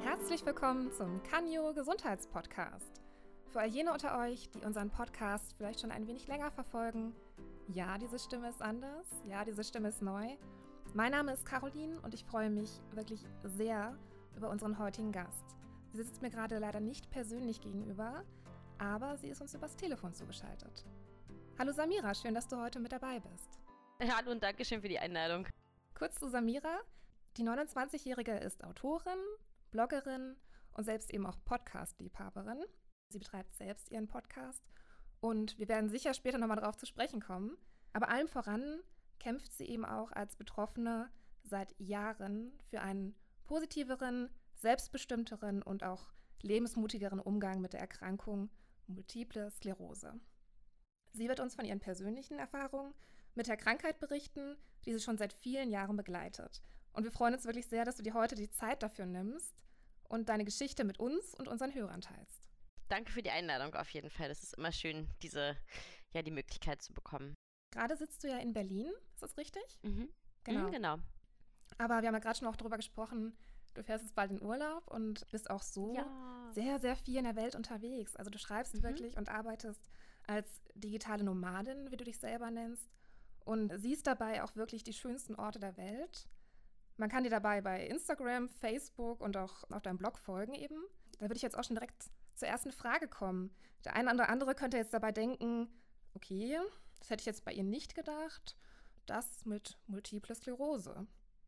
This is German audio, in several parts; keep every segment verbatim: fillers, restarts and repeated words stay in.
Herzlich willkommen zum Canyo Gesundheitspodcast. Für all jene unter euch, die unseren Podcast vielleicht schon ein wenig länger verfolgen, ja, diese Stimme ist anders, ja, diese Stimme ist neu. Mein Name ist Caroline und ich freue mich wirklich sehr über unseren heutigen Gast. Sie sitzt mir gerade leider nicht persönlich gegenüber, aber sie ist uns übers Telefon zugeschaltet. Hallo Samira, schön, dass du heute mit dabei bist. Hallo und Dankeschön für die Einladung. Kurz zu Samira. Die neunundzwanzigjährige ist Autorin, Bloggerin und selbst eben auch Podcast-Liebhaberin. Sie betreibt selbst ihren Podcast und wir werden sicher später nochmal darauf zu sprechen kommen. Aber allem voran kämpft sie eben auch als Betroffene seit Jahren für einen positiveren, selbstbestimmteren und auch lebensmutigeren Umgang mit der Erkrankung Multiple Sklerose. Sie wird uns von ihren persönlichen Erfahrungen mit der Krankheit berichten, die sie schon seit vielen Jahren begleitet. Und wir freuen uns wirklich sehr, dass du dir heute die Zeit dafür nimmst und deine Geschichte mit uns und unseren Hörern teilst. Danke für die Einladung auf jeden Fall. Das ist immer schön, diese, ja, die Möglichkeit zu bekommen. Gerade sitzt du ja in Berlin, ist das richtig? Mhm. Genau. Mhm, genau. Aber wir haben ja gerade schon auch darüber gesprochen, du fährst jetzt bald in Urlaub und bist auch so ja. sehr, sehr viel in der Welt unterwegs. Also du schreibst Mhm. wirklich und arbeitest als digitale Nomadin, wie du dich selber nennst, und siehst dabei auch wirklich die schönsten Orte der Welt. Man kann dir dabei bei Instagram, Facebook und auch auf deinem Blog folgen eben. Da würde ich jetzt auch schon direkt zur ersten Frage kommen. Der eine oder andere könnte jetzt dabei denken, okay, das hätte ich jetzt bei ihr nicht gedacht, das mit Multiple Sklerose.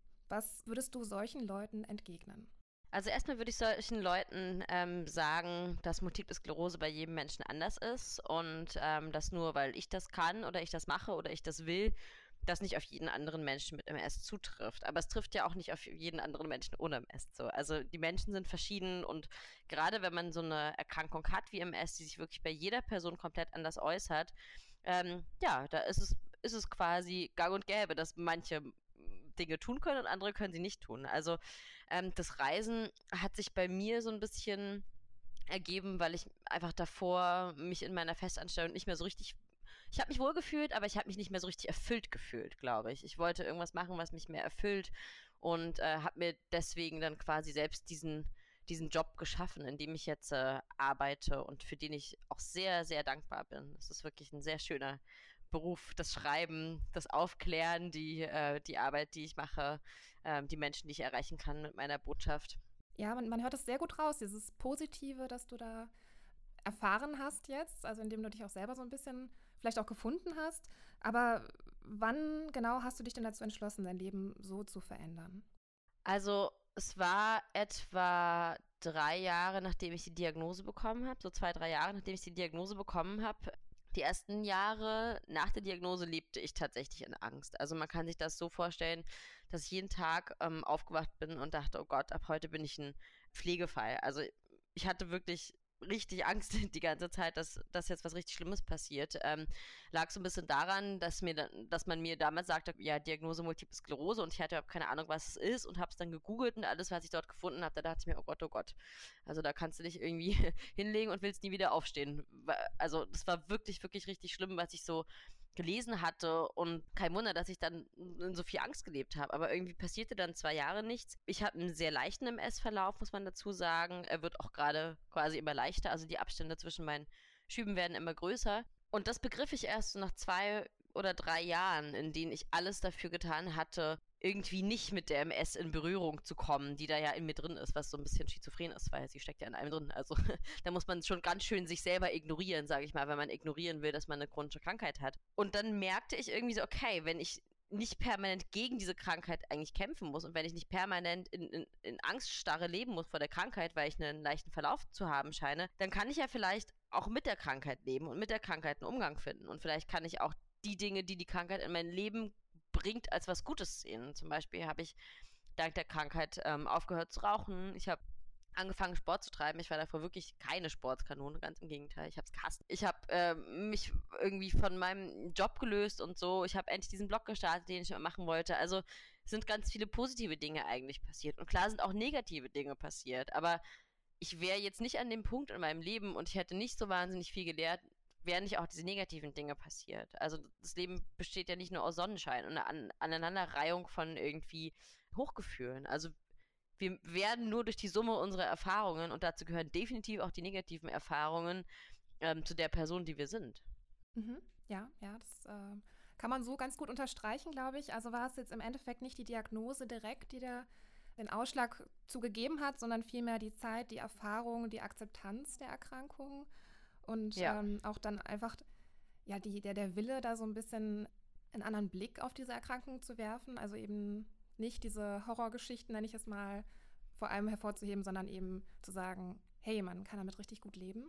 Was würdest du solchen Leuten entgegnen? Also erstmal würde ich solchen Leuten ähm, sagen, dass Multiple Sklerose bei jedem Menschen anders ist und ähm, dass nur weil ich das kann oder ich das mache oder ich das will, das nicht auf jeden anderen Menschen mit M S zutrifft. Aber es trifft ja auch nicht auf jeden anderen Menschen ohne M S so. Also die Menschen sind verschieden und gerade wenn man so eine Erkrankung hat wie M S, die sich wirklich bei jeder Person komplett anders äußert, ähm, ja, da ist es, ist es quasi gang und gäbe, dass manche Dinge tun können und andere können sie nicht tun. Also ähm, das Reisen hat sich bei mir so ein bisschen ergeben, weil ich einfach davor mich in meiner Festanstellung nicht mehr so richtig, ich habe mich wohl gefühlt, aber ich habe mich nicht mehr so richtig erfüllt gefühlt, glaube ich. Ich wollte irgendwas machen, was mich mehr erfüllt und äh, habe mir deswegen dann quasi selbst diesen diesen Job geschaffen, in dem ich jetzt äh, arbeite und für den ich auch sehr, sehr dankbar bin. Es ist wirklich ein sehr schöner Beruf, das Schreiben, das Aufklären, die, äh, die Arbeit, die ich mache, äh, die Menschen, die ich erreichen kann mit meiner Botschaft. Ja, man, man hört es sehr gut raus, dieses Positive, das du da erfahren hast jetzt, also indem du dich auch selber so ein bisschen vielleicht auch gefunden hast. Aber wann genau hast du dich denn dazu entschlossen, dein Leben so zu verändern? Also es war etwa drei Jahre, nachdem ich die Diagnose bekommen habe, so zwei, drei Jahre, nachdem ich die Diagnose bekommen habe. Die ersten Jahre nach der Diagnose lebte ich tatsächlich in Angst. Also man kann sich das so vorstellen, dass ich jeden Tag ähm, aufgewacht bin und dachte, oh Gott, ab heute bin ich ein Pflegefall. Also ich hatte wirklich richtig Angst die ganze Zeit, dass, dass jetzt was richtig Schlimmes passiert. Ähm, lag so ein bisschen daran, dass mir, dass man mir damals sagte, ja, Diagnose Multiple Sklerose und ich hatte überhaupt keine Ahnung, was es ist und habe es dann gegoogelt und alles, was ich dort gefunden habe, da dachte ich mir, oh Gott, oh Gott. Also da kannst du dich irgendwie hinlegen und willst nie wieder aufstehen. Also das war wirklich, wirklich richtig schlimm, was ich so gelesen hatte und kein Wunder, dass ich dann in so viel Angst gelebt habe. Aber irgendwie passierte dann zwei Jahre nichts. Ich habe einen sehr leichten M S-Verlauf, muss man dazu sagen. Er wird auch gerade quasi immer leichter. Also die Abstände zwischen meinen Schüben werden immer größer. Und das begriff ich erst so nach zwei oder drei Jahren, in denen ich alles dafür getan hatte, irgendwie nicht mit der M S in Berührung zu kommen, die da ja in mir drin ist, was so ein bisschen schizophren ist, weil sie steckt ja in einem drin. Also da muss man schon ganz schön sich selber ignorieren, sage ich mal, wenn man ignorieren will, dass man eine chronische Krankheit hat. Und dann merkte ich irgendwie so, okay, wenn ich nicht permanent gegen diese Krankheit eigentlich kämpfen muss und wenn ich nicht permanent in, in, in Angststarre leben muss vor der Krankheit, weil ich einen leichten Verlauf zu haben scheine, dann kann ich ja vielleicht auch mit der Krankheit leben und mit der Krankheit einen Umgang finden. Und vielleicht kann ich auch die Dinge, die die Krankheit in mein Leben bringt, als was Gutes sehen. Zum Beispiel habe ich dank der Krankheit ähm, aufgehört zu rauchen. Ich habe angefangen, Sport zu treiben. Ich war davor wirklich keine Sportskanone, ganz im Gegenteil. Ich habe es gehasst. Ich habe äh, mich irgendwie von meinem Job gelöst und so. Ich habe endlich diesen Blog gestartet, den ich immer machen wollte. Also sind ganz viele positive Dinge eigentlich passiert. Und klar sind auch negative Dinge passiert. Aber ich wäre jetzt nicht an dem Punkt in meinem Leben und ich hätte nicht so wahnsinnig viel gelernt, wären nicht auch diese negativen Dinge passiert. Also das Leben besteht ja nicht nur aus Sonnenschein und einer An- Aneinanderreihung von irgendwie Hochgefühlen. Also Wir werden nur durch die Summe unserer Erfahrungen, und dazu gehören definitiv auch die negativen Erfahrungen, ähm, zu der Person, die wir sind. Mhm. Ja, ja, das äh, kann man so ganz gut unterstreichen, glaube ich. Also war es jetzt im Endeffekt nicht die Diagnose direkt, die der den Ausschlag zugegeben hat, sondern vielmehr die Zeit, die Erfahrung, die Akzeptanz der Erkrankung und Ja. ähm, auch dann einfach ja, die, der, der Wille, da so ein bisschen einen anderen Blick auf diese Erkrankung zu werfen. Also eben nicht diese Horrorgeschichten, nenne ich es mal, vor allem hervorzuheben, sondern eben zu sagen, hey, man kann damit richtig gut leben.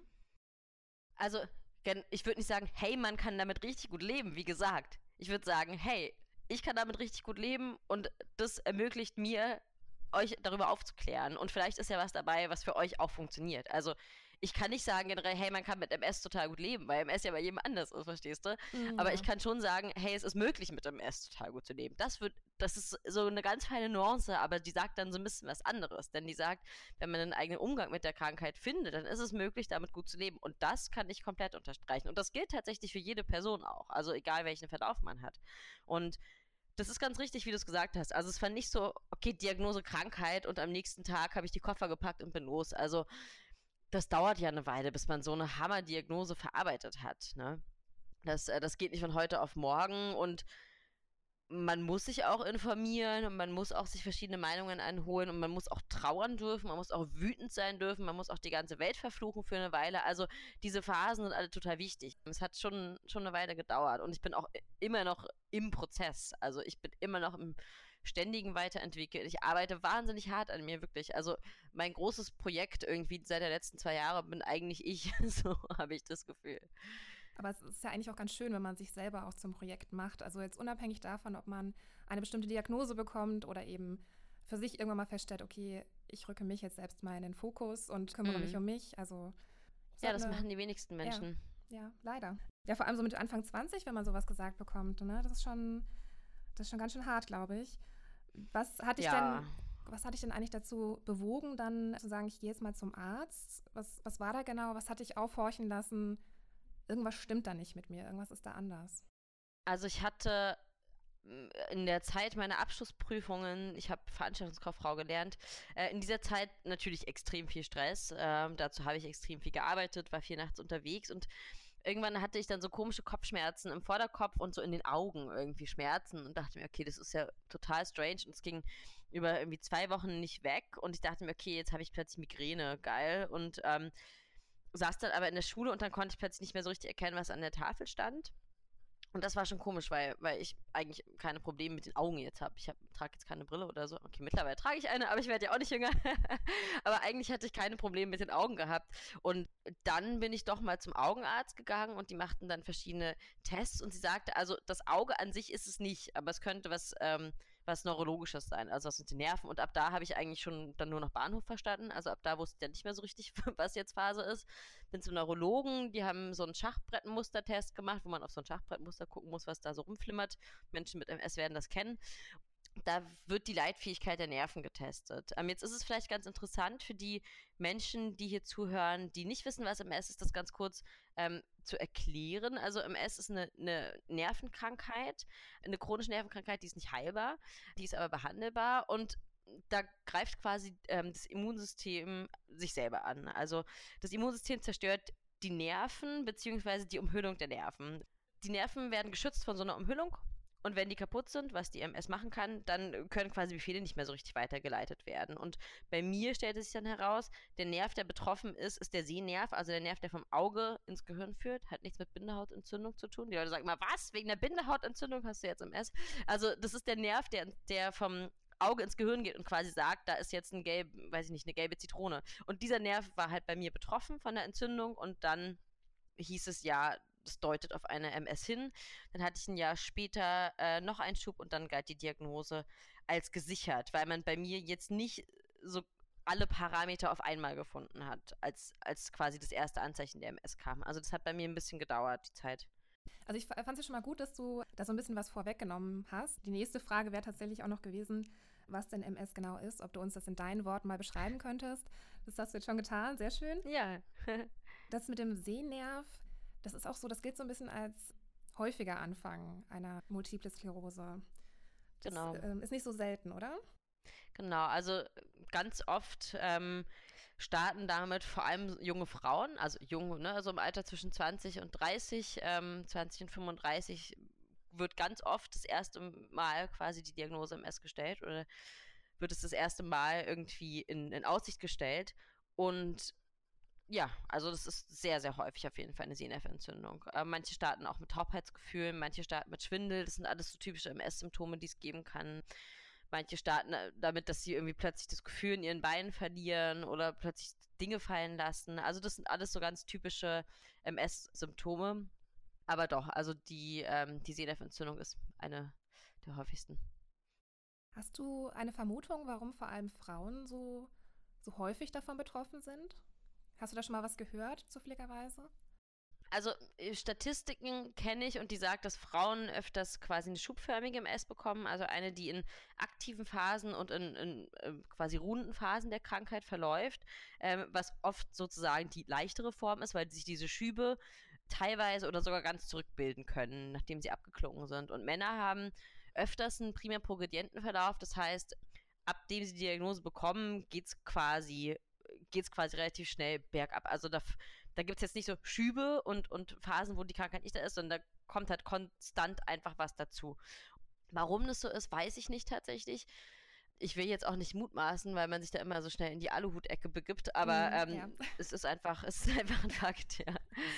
Also, ich würde nicht sagen, hey, man kann damit richtig gut leben, wie gesagt. Ich würde sagen, hey, ich kann damit richtig gut leben und das ermöglicht mir, euch darüber aufzuklären. Und vielleicht ist ja was dabei, was für euch auch funktioniert. Also, ich kann nicht sagen generell, hey, man kann mit M S total gut leben, weil M S ja bei jedem anders ist, verstehst du? Mm, Aber ja. ich kann schon sagen, hey, es ist möglich, mit M S total gut zu leben. Das wird, das ist so eine ganz feine Nuance, aber die sagt dann so ein bisschen was anderes. Denn die sagt, wenn man einen eigenen Umgang mit der Krankheit findet, dann ist es möglich, damit gut zu leben. Und das kann ich komplett unterstreichen. Und das gilt tatsächlich für jede Person auch. Also egal, welchen Verlauf man hat. Und das ist ganz richtig, wie du es gesagt hast. Also es war nicht so, okay, Diagnose Krankheit und am nächsten Tag habe ich die Koffer gepackt und bin los. Also das dauert ja eine Weile, bis man so eine Hammerdiagnose verarbeitet hat. Ne? Das, äh, das geht nicht von heute auf morgen und man muss sich auch informieren und man muss auch sich verschiedene Meinungen einholen und man muss auch trauern dürfen, man muss auch wütend sein dürfen, man muss auch die ganze Welt verfluchen für eine Weile. Also diese Phasen sind alle total wichtig. Es hat schon, schon eine Weile gedauert und ich bin auch immer noch im Prozess. Also ich bin immer noch im ständigen Weiterentwickeln. Ich arbeite wahnsinnig hart an mir, wirklich. Also mein großes Projekt irgendwie seit der letzten zwei Jahre bin eigentlich ich. So habe ich das Gefühl. Aber es ist ja eigentlich auch ganz schön, wenn man sich selber auch zum Projekt macht. Also jetzt unabhängig davon, ob man eine bestimmte Diagnose bekommt oder eben für sich irgendwann mal feststellt, okay, ich rücke mich jetzt selbst mal in den Fokus und kümmere Mhm. mich um mich. Also Ja, das eine, machen die wenigsten Menschen. Ja, ja, leider. Ja, vor allem so mit Anfang zwanzig, wenn man sowas gesagt bekommt, ne? Das ist schon, das ist schon ganz schön hart, glaube ich. Was hat dich Ja. denn, was hat dich denn eigentlich dazu bewogen, dann zu sagen, ich gehe jetzt mal zum Arzt? Was, was war da genau? Was hat dich aufhorchen lassen? Irgendwas stimmt da nicht mit mir, irgendwas ist da anders. Also ich hatte in der Zeit meiner Abschlussprüfungen, ich habe Veranstaltungskauffrau gelernt, äh, in dieser Zeit natürlich extrem viel Stress. Ähm, dazu habe ich extrem viel gearbeitet, war viel nachts unterwegs und irgendwann hatte ich dann so komische Kopfschmerzen im Vorderkopf und so in den Augen irgendwie Schmerzen und dachte mir, okay, das ist ja total strange und es ging über irgendwie zwei Wochen nicht weg und ich dachte mir, okay, jetzt habe ich plötzlich Migräne, geil und ähm, saß dann aber in der Schule und dann konnte ich plötzlich nicht mehr so richtig erkennen, was an der Tafel stand. Und das war schon komisch, weil, weil ich eigentlich keine Probleme mit den Augen jetzt habe. Ich hab, trage jetzt keine Brille oder so. Okay, mittlerweile trage ich eine, aber ich werde ja auch nicht jünger. Aber eigentlich hatte ich keine Probleme mit den Augen gehabt. Und dann bin ich doch mal zum Augenarzt gegangen und die machten dann verschiedene Tests und sie sagte, also das Auge an sich ist es nicht, aber es könnte was, ähm, was Neurologisches sein, also was mit den Nerven. Und ab da habe ich eigentlich schon dann nur noch Bahnhof verstanden. Also ab da wusste ich dann nicht mehr so richtig, was jetzt Phase ist. Bin zum Neurologen, die haben so einen Schachbrettmustertest gemacht, wo man auf so ein Schachbrettmuster gucken muss, was da so rumflimmert. Menschen mit M S werden das kennen. Da wird die Leitfähigkeit der Nerven getestet. Ähm, jetzt ist es vielleicht ganz interessant für die Menschen, die hier zuhören, die nicht wissen, was M S ist, das ganz kurz ähm, zu erklären. Also M S ist eine, eine Nervenkrankheit, eine chronische Nervenkrankheit, die ist nicht heilbar, die ist aber behandelbar und da greift quasi ähm, das Immunsystem sich selber an. Also das Immunsystem zerstört die Nerven bzw. die Umhüllung der Nerven. Die Nerven werden geschützt von so einer Umhüllung. Und wenn die kaputt sind, was die M S machen kann, dann können quasi Befehle nicht mehr so richtig weitergeleitet werden. Und bei mir stellte sich dann heraus, der Nerv, der betroffen ist, ist der Sehnerv, also der Nerv, der vom Auge ins Gehirn führt, hat nichts mit Bindehautentzündung zu tun. Die Leute sagen immer, was? Wegen der Bindehautentzündung hast du jetzt M S? Also das ist der Nerv, der, der vom Auge ins Gehirn geht und quasi sagt, da ist jetzt ein gelb, weiß ich nicht, eine gelbe Zitrone. Und dieser Nerv war halt bei mir betroffen von der Entzündung und dann hieß es ja, das deutet auf eine M S hin. Dann hatte ich ein Jahr später äh, noch einen Schub und dann galt die Diagnose als gesichert, weil man bei mir jetzt nicht so alle Parameter auf einmal gefunden hat, als, als quasi das erste Anzeichen der M S kam. Also das hat bei mir ein bisschen gedauert, die Zeit. Also ich fand es ja schon mal gut, dass du da so ein bisschen was vorweggenommen hast. Die nächste Frage wäre tatsächlich auch noch gewesen, was denn M S genau ist, ob du uns das in deinen Worten mal beschreiben könntest. Das hast du jetzt schon getan, sehr schön. Ja. Das mit dem Sehnerv, das ist auch so, das gilt so ein bisschen als häufiger Anfang einer Multiple Sklerose. Das Genau. ähm, ist nicht so selten, oder? Genau, also ganz oft ähm, starten damit vor allem junge Frauen, also jung, ne, also im Alter zwischen zwanzig und dreißig, ähm, zwanzig und fünfunddreißig wird ganz oft das erste Mal quasi die Diagnose M S gestellt oder wird es das erste Mal irgendwie in, in Aussicht gestellt. Und ja, also das ist sehr, sehr häufig auf jeden Fall eine Sehnerventzündung. Äh, manche starten auch mit Taubheitsgefühlen, manche starten mit Schwindel. Das sind alles so typische M S-Symptome, die es geben kann. Manche starten äh, damit, dass sie irgendwie plötzlich das Gefühl in ihren Beinen verlieren oder plötzlich Dinge fallen lassen. Also das sind alles so ganz typische M S-Symptome. Aber doch, also die, ähm, die Sehnerventzündung ist eine der häufigsten. Hast du eine Vermutung, warum vor allem Frauen so, so häufig davon betroffen sind? Hast du da schon mal was gehört, zufälligerweise? Also äh, Statistiken kenne ich und die sagt, dass Frauen öfters quasi eine schubförmige M S bekommen, also eine, die in aktiven Phasen und in, in äh, quasi ruhenden Phasen der Krankheit verläuft, ähm, was oft sozusagen die leichtere Form ist, weil sich diese Schübe teilweise oder sogar ganz zurückbilden können, nachdem sie abgeklungen sind. Und Männer haben öfters einen primär progredienten Verlauf, das heißt, abdem sie die Diagnose bekommen, geht es quasi, geht's quasi relativ schnell bergab. Also da da gibt es jetzt nicht so Schübe und, und Phasen, wo die Krankheit nicht da ist, sondern da kommt halt konstant einfach was dazu. Warum das so ist, weiß ich nicht tatsächlich. Ich will jetzt auch nicht mutmaßen, weil man sich da immer so schnell in die Aluhut-Ecke begibt, aber Mm, ähm, ja. es ist einfach, es ist einfach ein Fakt, ja.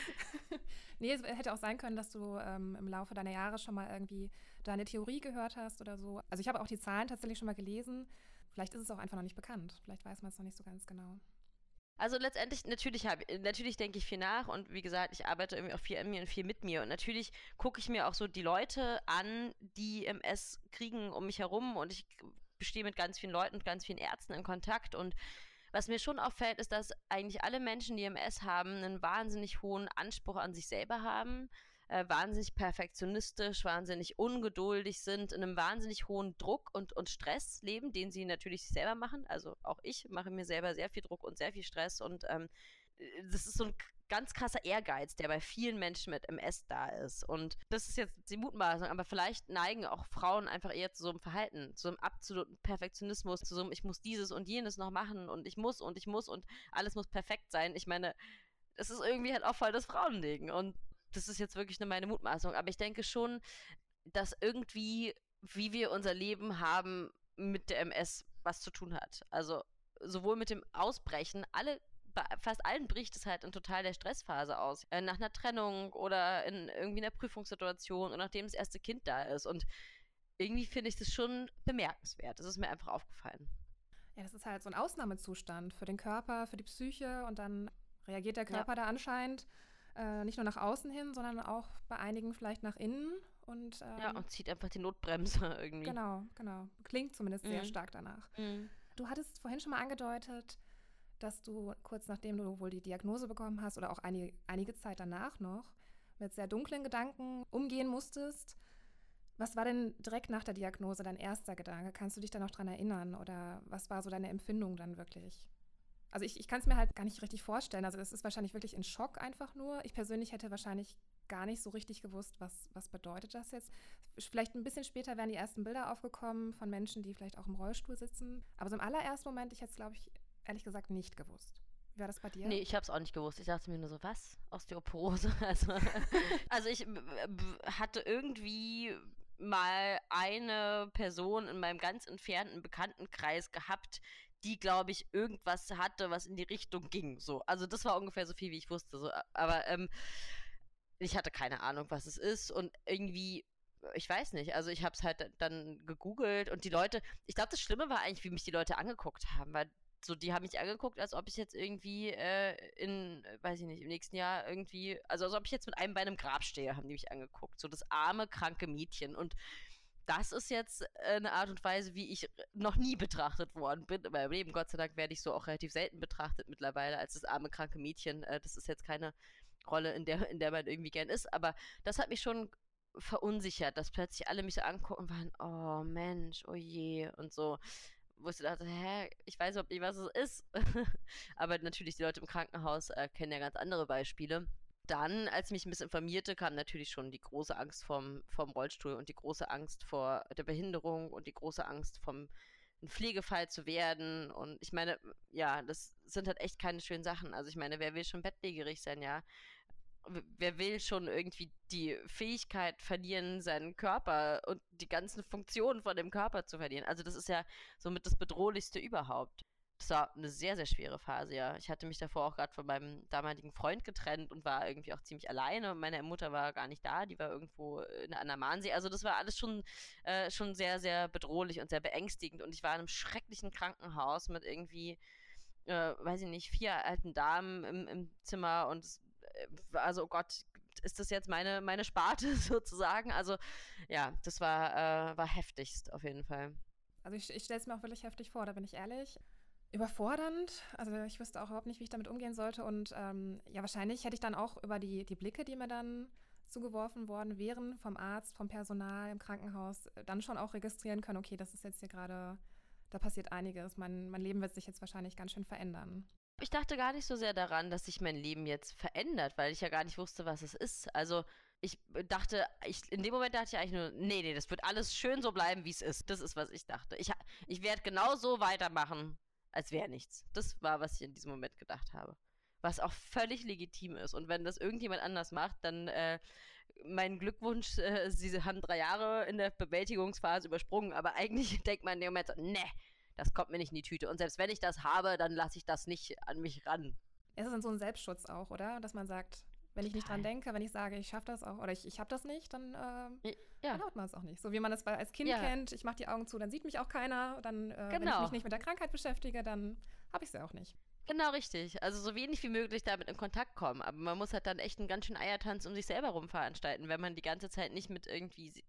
Nee, es hätte auch sein können, dass du ähm, im Laufe deiner Jahre schon mal irgendwie deine Theorie gehört hast oder so. Also ich habe auch die Zahlen tatsächlich schon mal gelesen. Vielleicht ist es auch einfach noch nicht bekannt. Vielleicht weiß man es noch nicht so ganz genau. Also letztendlich, natürlich habe natürlich denke ich viel nach und wie gesagt, ich arbeite irgendwie auch viel an mir und viel mit mir und natürlich gucke ich mir auch so die Leute an, die M S kriegen um mich herum und ich bestehe mit ganz vielen Leuten und ganz vielen Ärzten in Kontakt und was mir schon auffällt, ist, dass eigentlich alle Menschen, die M S haben, einen wahnsinnig hohen Anspruch an sich selber haben, äh, wahnsinnig perfektionistisch, wahnsinnig ungeduldig sind, in einem wahnsinnig hohen Druck und, und Stress leben, den sie natürlich sich selber machen. Also auch ich mache mir selber sehr viel Druck und sehr viel Stress und ähm, das ist so ein ganz krasser Ehrgeiz, der bei vielen Menschen mit M S da ist. Und das ist jetzt die Mutmaßung, aber vielleicht neigen auch Frauen einfach eher zu so einem Verhalten, zu so einem absoluten Perfektionismus, zu so einem, ich muss dieses und jenes noch machen und ich muss und ich muss und alles muss perfekt sein. Ich meine, es ist irgendwie halt auch voll das Frauending und das ist jetzt wirklich nur meine Mutmaßung, aber ich denke schon, dass irgendwie, wie wir unser Leben haben, mit der M S was zu tun hat. Also sowohl mit dem Ausbrechen, alle bei fast allen bricht es halt in total der Stressphase aus. Äh, nach einer Trennung oder in irgendwie einer Prüfungssituation und nachdem das erste Kind da ist. Und irgendwie finde ich das schon bemerkenswert. Das ist mir einfach aufgefallen. Ja, das ist halt so ein Ausnahmezustand für den Körper, für die Psyche und dann reagiert der Körper ja. da anscheinend äh, nicht nur nach außen hin, sondern auch bei einigen vielleicht nach innen. Und, ähm, ja, und zieht einfach die Notbremse irgendwie. Genau, genau. Klingt zumindest mhm. sehr stark danach. Mhm. Du hattest vorhin schon mal angedeutet, dass du kurz nachdem du wohl die Diagnose bekommen hast oder auch einige, einige Zeit danach noch mit sehr dunklen Gedanken umgehen musstest. Was war denn direkt nach der Diagnose dein erster Gedanke? Kannst du dich da noch dran erinnern oder was war so deine Empfindung dann wirklich? Also ich, ich kann es mir halt gar nicht richtig vorstellen. Also es ist wahrscheinlich wirklich ein Schock einfach nur. Ich persönlich hätte wahrscheinlich gar nicht so richtig gewusst, was, was bedeutet das jetzt. Vielleicht ein bisschen später wären die ersten Bilder aufgekommen von Menschen, die vielleicht auch im Rollstuhl sitzen. Aber so im allerersten Moment, ich hätte es, glaube ich, ehrlich gesagt nicht gewusst. Wie war das bei dir? Nee, ich habe es auch nicht gewusst. Ich dachte mir nur so, was? Osteoporose? Also, also ich hatte irgendwie mal eine Person in meinem ganz entfernten Bekanntenkreis gehabt, die, glaube ich, irgendwas hatte, was in die Richtung ging. So. Also das war ungefähr so viel, wie ich wusste. So. Aber ähm, ich hatte keine Ahnung, was es ist und irgendwie, ich weiß nicht, also ich habe es halt dann gegoogelt und die Leute, ich glaube, das Schlimme war eigentlich, wie mich die Leute angeguckt haben, weil so, die haben mich angeguckt, als ob ich jetzt irgendwie äh, in, weiß ich nicht, im nächsten Jahr irgendwie, also als ob ich jetzt mit einem Bein im Grab stehe, haben die mich angeguckt. So das arme, kranke Mädchen. Und das ist jetzt eine Art und Weise, wie ich noch nie betrachtet worden bin in meinem Leben. Gott sei Dank werde ich so auch relativ selten betrachtet mittlerweile als das arme, kranke Mädchen. Äh, das ist jetzt keine Rolle, in der, in der man irgendwie gern ist. Aber das hat mich schon verunsichert, dass plötzlich alle mich so angucken und waren, oh Mensch, oh je und so. Wo ich dachte, hä, ich weiß überhaupt nicht, was es ist. Aber natürlich, die Leute im Krankenhaus äh, kennen ja ganz andere Beispiele. Dann, als ich mich ein bisschen informierte, kam natürlich schon die große Angst vorm, vorm Rollstuhl und die große Angst vor der Behinderung und die große Angst vom ein Pflegefall zu werden. Und ich meine, ja, das sind halt echt keine schönen Sachen. Also ich meine, wer will schon bettlägerig sein, ja? Wer will schon irgendwie die Fähigkeit verlieren, seinen Körper und die ganzen Funktionen von dem Körper zu verlieren? Also das ist ja somit das Bedrohlichste überhaupt. Das war eine sehr, sehr schwere Phase, ja. Ich hatte mich davor auch gerade von meinem damaligen Freund getrennt und war irgendwie auch ziemlich alleine. Meine Mutter war gar nicht da, die war irgendwo in der Andamanensee. Also das war alles schon, äh, schon sehr, sehr bedrohlich und sehr beängstigend. Und ich war in einem schrecklichen Krankenhaus mit irgendwie, äh, weiß ich nicht, vier alten Damen im, im Zimmer und es, äh, also oh Gott, ist das jetzt meine, meine Sparte sozusagen? Also ja, das war, äh, war heftigst auf jeden Fall. Also ich, ich stelle es mir auch wirklich heftig vor, da bin ich ehrlich. Überfordernd, also ich wüsste auch überhaupt nicht, wie ich damit umgehen sollte und ähm, ja, wahrscheinlich hätte ich dann auch über die, die Blicke, die mir dann zugeworfen worden wären vom Arzt, vom Personal im Krankenhaus, dann schon auch registrieren können, okay, das ist jetzt hier gerade, da passiert einiges, mein, mein Leben wird sich jetzt wahrscheinlich ganz schön verändern. Ich dachte gar nicht so sehr daran, dass sich mein Leben jetzt verändert, weil ich ja gar nicht wusste, was es ist. Also ich dachte, ich, in dem Moment dachte ich eigentlich nur, nee, nee, das wird alles schön so bleiben, wie es ist. Das ist, was ich dachte. Ich, ich werde genau so weitermachen, als wäre nichts. Das war, was ich in diesem Moment gedacht habe. Was auch völlig legitim ist. Und wenn das irgendjemand anders macht, dann äh, mein Glückwunsch, äh, sie haben drei Jahre in der Bewältigungsphase übersprungen, aber eigentlich denkt man in dem Moment so, nee, das kommt mir nicht in die Tüte. Und selbst wenn ich das habe, dann lasse ich das nicht an mich ran. Es ist dann so ein Selbstschutz auch, oder? Dass man sagt, wenn ich nicht dran denke, wenn ich sage, ich schaffe das auch oder ich, ich habe das nicht, dann, äh, ja. dann haut man es auch nicht. So wie man das als Kind ja. kennt, ich mache die Augen zu, dann sieht mich auch keiner. Dann, äh, genau. Wenn ich mich nicht mit der Krankheit beschäftige, dann habe ich sie auch nicht. Genau, richtig. Also so wenig wie möglich damit in Kontakt kommen. Aber man muss halt dann echt einen ganz schönen Eiertanz um sich selber rum veranstalten, wenn man die ganze Zeit nicht mit irgendwie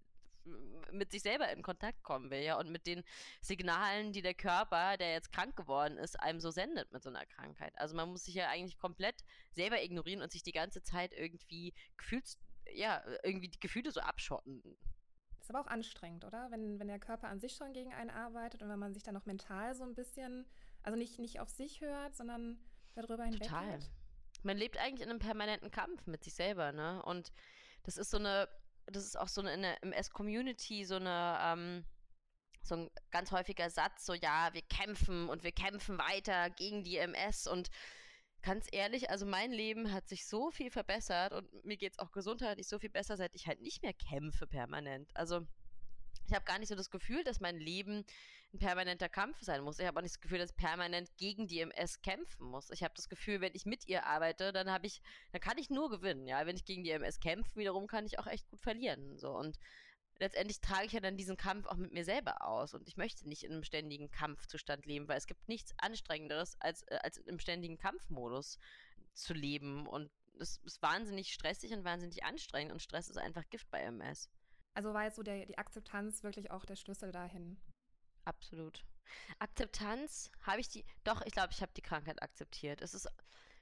mit sich selber in Kontakt kommen will, ja, und mit den Signalen, die der Körper, der jetzt krank geworden ist, einem so sendet mit so einer Krankheit. Also man muss sich ja eigentlich komplett selber ignorieren und sich die ganze Zeit irgendwie Gefühls, ja, irgendwie die Gefühle so abschotten. Das ist aber auch anstrengend, oder? Wenn, wenn der Körper an sich schon gegen einen arbeitet und wenn man sich dann noch mental so ein bisschen, also nicht, nicht auf sich hört, sondern darüber hinweg Total. geht. Man lebt eigentlich in einem permanenten Kampf mit sich selber, ne? Und das ist so eine das ist auch so eine, in der M S-Community so eine, ähm, so ein ganz häufiger Satz, so ja, wir kämpfen und wir kämpfen weiter gegen die M S und ganz ehrlich, also mein Leben hat sich so viel verbessert und mir geht es auch gesundheitlich so viel besser, seit ich halt nicht mehr kämpfe permanent. Also ich habe gar nicht so das Gefühl, dass mein Leben ein permanenter Kampf sein muss. Ich habe auch nicht das Gefühl, dass ich permanent gegen die M S kämpfen muss. Ich habe das Gefühl, wenn ich mit ihr arbeite, dann habe ich, dann kann ich nur gewinnen. Ja, wenn ich gegen die M S kämpfe, wiederum kann ich auch echt gut verlieren. So und letztendlich trage ich ja dann diesen Kampf auch mit mir selber aus. Und ich möchte nicht in einem ständigen Kampfzustand leben, weil es gibt nichts Anstrengenderes, als, äh, als im ständigen Kampfmodus zu leben. Und das ist wahnsinnig stressig und wahnsinnig anstrengend. Und Stress ist einfach Gift bei M S. Also war jetzt so der, die Akzeptanz wirklich auch der Schlüssel dahin? Absolut. Akzeptanz, habe ich die, doch, ich glaube, ich habe die Krankheit akzeptiert. Es ist äh,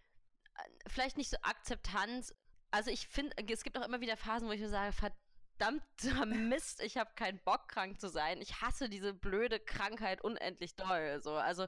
vielleicht nicht so Akzeptanz, also ich finde, es gibt auch immer wieder Phasen, wo ich mir sage, verdammter Mist, ich habe keinen Bock, krank zu sein. Ich hasse diese blöde Krankheit unendlich doll. So. Also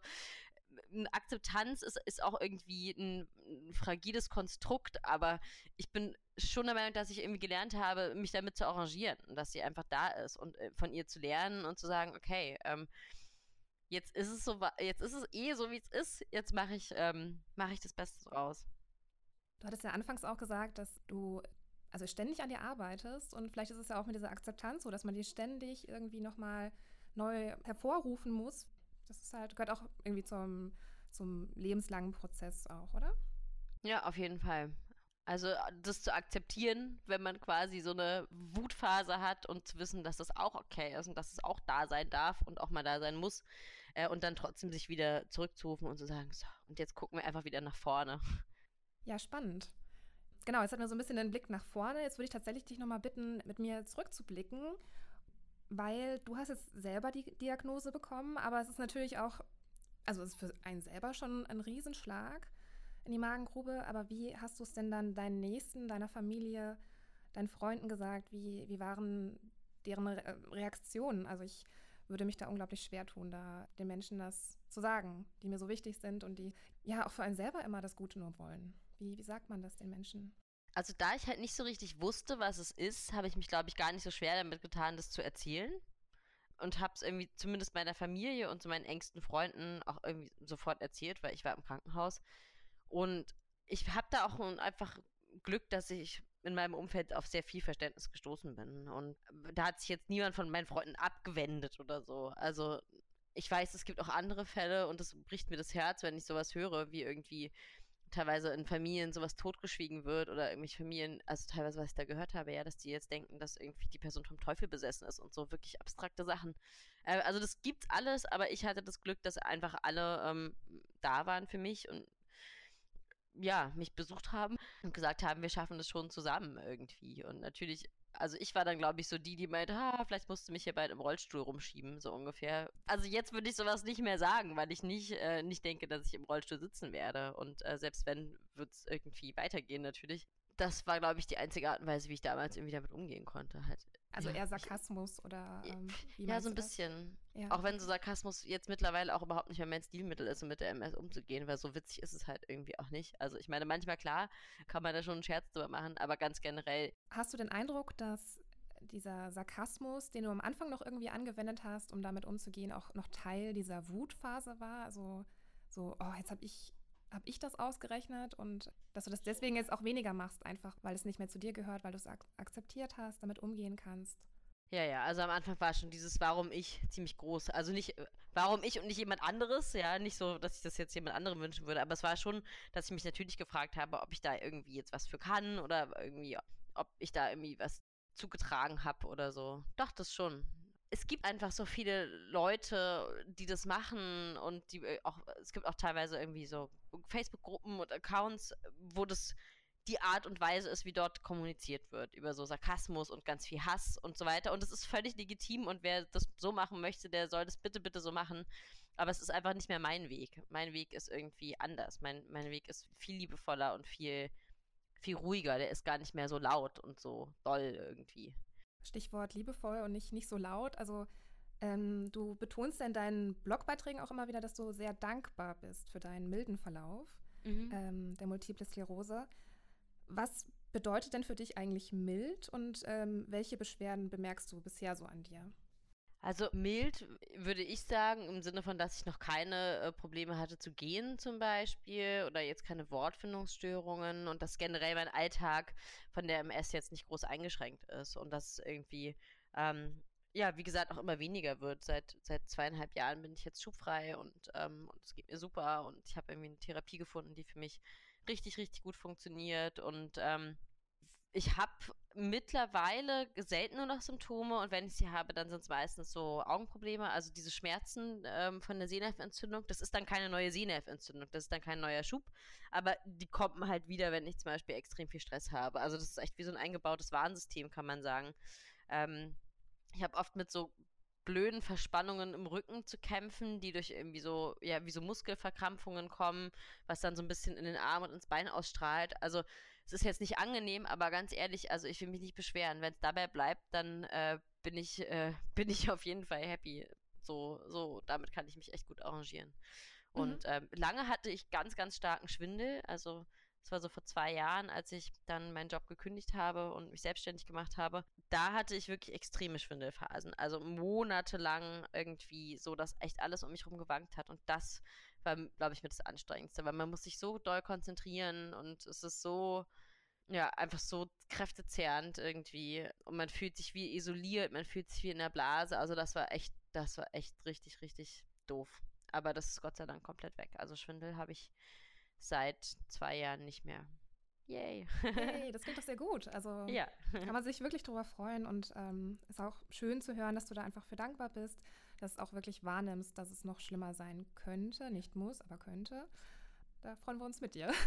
Akzeptanz ist, ist auch irgendwie ein, ein fragiles Konstrukt, aber ich bin schon der Meinung, dass ich irgendwie gelernt habe, mich damit zu arrangieren und dass sie einfach da ist und äh, von ihr zu lernen und zu sagen, okay, ähm, jetzt ist es so, jetzt ist es eh so, wie es ist, jetzt mache ich, ähm, mache ich das Beste draus. Du hattest ja anfangs auch gesagt, dass du also ständig an dir arbeitest und vielleicht ist es ja auch mit dieser Akzeptanz so, dass man die ständig irgendwie nochmal neu hervorrufen muss. Das ist halt, gehört auch irgendwie zum, zum lebenslangen Prozess auch, oder? Ja, auf jeden Fall. Also das zu akzeptieren, wenn man quasi so eine Wutphase hat und zu wissen, dass das auch okay ist und dass es auch da sein darf und auch mal da sein muss äh, und dann trotzdem sich wieder zurückzurufen und zu sagen, so, und jetzt gucken wir einfach wieder nach vorne. Ja, spannend. Genau, jetzt hatten wir so ein bisschen den Blick nach vorne. Jetzt würde ich tatsächlich dich nochmal bitten, mit mir zurückzublicken, weil du hast jetzt selber die Diagnose bekommen, aber es ist natürlich auch, also es ist für einen selber schon ein Riesenschlag in die Magengrube, aber wie hast du es denn dann deinen Nächsten, deiner Familie, deinen Freunden gesagt? Wie, wie waren deren Re- Reaktionen? Also ich würde mich da unglaublich schwer tun, da den Menschen das zu sagen, die mir so wichtig sind und die ja auch für einen selber immer das Gute nur wollen. Wie, wie sagt man das den Menschen? Also da ich halt nicht so richtig wusste, was es ist, habe ich mich, glaube ich, gar nicht so schwer damit getan, das zu erzählen. und habe es irgendwie zumindest meiner Familie und zu meinen engsten Freunden auch irgendwie sofort erzählt, weil ich war im Krankenhaus. Und ich habe da auch einfach Glück, dass ich in meinem Umfeld auf sehr viel Verständnis gestoßen bin. Und da hat sich jetzt niemand von meinen Freunden abgewendet oder so. Also ich weiß, es gibt auch andere Fälle und es bricht mir das Herz, wenn ich sowas höre, wie irgendwie teilweise in Familien sowas totgeschwiegen wird oder irgendwelche Familien, also teilweise, was ich da gehört habe, ja, dass die jetzt denken, dass irgendwie die Person vom Teufel besessen ist und so wirklich abstrakte Sachen. Äh, also das gibt's alles, aber ich hatte das Glück, dass einfach alle ähm, da waren für mich und ja, mich besucht haben und gesagt haben, wir schaffen das schon zusammen irgendwie. Und natürlich, also ich war dann, glaube ich, so die, die meinte, ah, vielleicht musst du mich hier bald im Rollstuhl rumschieben, so ungefähr. Also jetzt würde ich sowas nicht mehr sagen, weil ich nicht, äh, nicht denke, dass ich im Rollstuhl sitzen werde. Und äh, selbst wenn, wird es irgendwie weitergehen natürlich. Das war, glaube ich, die einzige Art und Weise, wie ich damals irgendwie damit umgehen konnte. Halt. Also Ja, eher ich, Sarkasmus oder ähm, wie ja, meinst so ein du das? bisschen. Ja. Auch wenn so Sarkasmus jetzt mittlerweile auch überhaupt nicht mehr mein Stilmittel ist, um mit der M S umzugehen, weil so witzig ist es halt irgendwie auch nicht. Also ich meine, manchmal klar, kann man da schon einen Scherz drüber machen, aber ganz generell. Hast du den Eindruck, dass dieser Sarkasmus, den du am Anfang noch irgendwie angewendet hast, um damit umzugehen, auch noch Teil dieser Wutphase war? Also so, oh, jetzt habe ich, hab ich das ausgerechnet und dass du das deswegen jetzt auch weniger machst, einfach weil es nicht mehr zu dir gehört, weil du es ak- akzeptiert hast, damit umgehen kannst. Ja, ja, also am Anfang war schon dieses Warum ich ziemlich groß. Also nicht, äh, warum ich und nicht jemand anderes, ja, nicht so, dass ich das jetzt jemand anderem wünschen würde, aber es war schon, dass ich mich natürlich gefragt habe, ob ich da irgendwie jetzt was für kann oder irgendwie, ob ich da irgendwie was zugetragen habe oder so. Doch, das schon. Es gibt einfach so viele Leute, die das machen und die äh, auch, es gibt auch teilweise irgendwie so Facebook-Gruppen und Accounts, wo das die Art und Weise ist, wie dort kommuniziert wird, über so Sarkasmus und ganz viel Hass und so weiter. Und das ist völlig legitim und wer das so machen möchte, der soll das bitte, bitte so machen. Aber es ist einfach nicht mehr mein Weg. Mein Weg ist irgendwie anders. Mein, mein Weg ist viel liebevoller und viel, viel ruhiger. Der ist gar nicht mehr so laut und so doll irgendwie. Stichwort liebevoll und nicht, nicht so laut. Also ähm, du betonst ja in deinen Blogbeiträgen auch immer wieder, dass du sehr dankbar bist für deinen milden Verlauf Mhm. ähm, der Multiple Sklerose. Was bedeutet denn für dich eigentlich mild und ähm, welche Beschwerden bemerkst du bisher so an dir? Also mild würde ich sagen, im Sinne von, dass ich noch keine äh, Probleme hatte zu gehen zum Beispiel oder jetzt keine Wortfindungsstörungen und dass generell mein Alltag von der M S jetzt nicht groß eingeschränkt ist und dass irgendwie, ähm, ja, wie gesagt, auch immer weniger wird. Seit, seit zweieinhalb Jahren bin ich jetzt schubfrei und ähm, und es geht mir super und ich habe irgendwie eine Therapie gefunden, die für mich richtig, richtig gut funktioniert und ähm, ich habe mittlerweile selten nur noch Symptome und wenn ich sie habe, dann sind es meistens so Augenprobleme, also diese Schmerzen ähm, von der Sehnervenentzündung. Das ist dann keine neue Sehnervenentzündung, das ist dann kein neuer Schub, aber die kommen halt wieder, wenn ich zum Beispiel extrem viel Stress habe. Also das ist echt wie so ein eingebautes Warnsystem, kann man sagen. Ähm, ich habe oft mit so blöden Verspannungen im Rücken zu kämpfen, die durch irgendwie so, ja, wie so Muskelverkrampfungen kommen, was dann so ein bisschen in den Arm und ins Bein ausstrahlt. Also es ist jetzt nicht angenehm, aber ganz ehrlich, also ich will mich nicht beschweren. Wenn es dabei bleibt, dann äh, bin ich, äh, bin ich auf jeden Fall happy. So, so, damit kann ich mich echt gut arrangieren. Mhm. Und ähm, lange hatte ich ganz, ganz starken Schwindel. Also das war so vor zwei Jahren, als ich dann meinen Job gekündigt habe und mich selbstständig gemacht habe. Da hatte ich wirklich extreme Schwindelphasen. Also monatelang irgendwie so, dass echt alles um mich herum gewankt hat. Und das war, glaube ich, mit das Anstrengendste, weil man muss sich so doll konzentrieren und es ist so, ja, einfach so kräftezehrend irgendwie. Und man fühlt sich wie isoliert, man fühlt sich wie in der Blase. Also das war echt, das war echt richtig, richtig doof. Aber das ist Gott sei Dank komplett weg. Also Schwindel habe ich seit zwei Jahren nicht mehr. Yay. Yay, das klingt doch sehr gut. Also Ja. kann man sich wirklich drüber freuen und ähm, ist auch schön zu hören, dass du da einfach für dankbar bist, dass du auch wirklich wahrnimmst, dass es noch schlimmer sein könnte, nicht muss, aber könnte. Da freuen wir uns mit dir.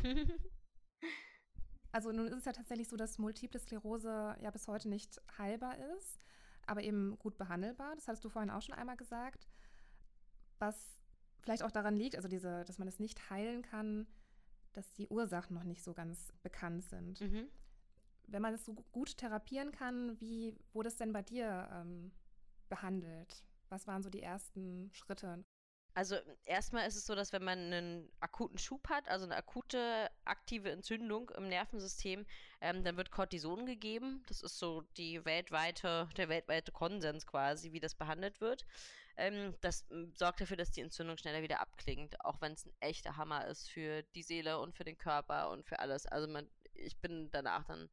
Also nun ist es ja tatsächlich so, dass Multiple Sklerose ja bis heute nicht heilbar ist, aber eben gut behandelbar. Das hattest du vorhin auch schon einmal gesagt. Was vielleicht auch daran liegt, also diese, dass man es nicht heilen kann, dass die Ursachen noch nicht so ganz bekannt sind. Mhm. Wenn man es so gut therapieren kann, wie wurde es denn bei dir ähm, behandelt? Was waren so die ersten Schritte? Also erstmal ist es so, dass wenn man einen akuten Schub hat, also eine akute aktive Entzündung im Nervensystem, ähm, dann wird Cortison gegeben. Das ist so die weltweite, der weltweite Konsens quasi, wie das behandelt wird. Ähm, das m, sorgt dafür, dass die Entzündung schneller wieder abklingt, auch wenn es ein echter Hammer ist für die Seele und für den Körper und für alles. Also man, ich bin danach dann